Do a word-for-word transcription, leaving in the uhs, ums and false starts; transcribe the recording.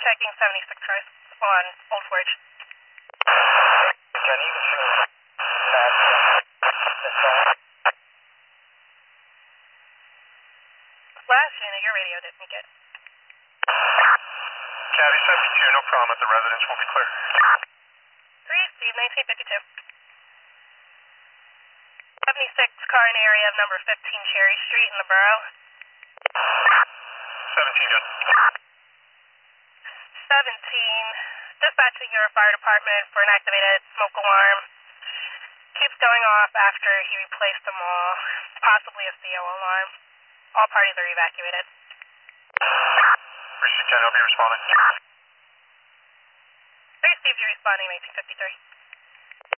checking seventy-six cars on Old Forge. Jenny, this is Matt. Last unit, your radio didn't get. Cabby seventy-two, no problem. The residence will be clear. three Steve, nineteen fifty-two. seventy-six car in area of number fifteen Cherry Street in the borough. seventeen, good. seventeen, dispatching your fire department for an activated smoke alarm. Keeps going off after he replaced them all, possibly a C O alarm. All parties are evacuated. Precinct ten, I'll be responding. three Steve, you're responding, nineteen fifty-three.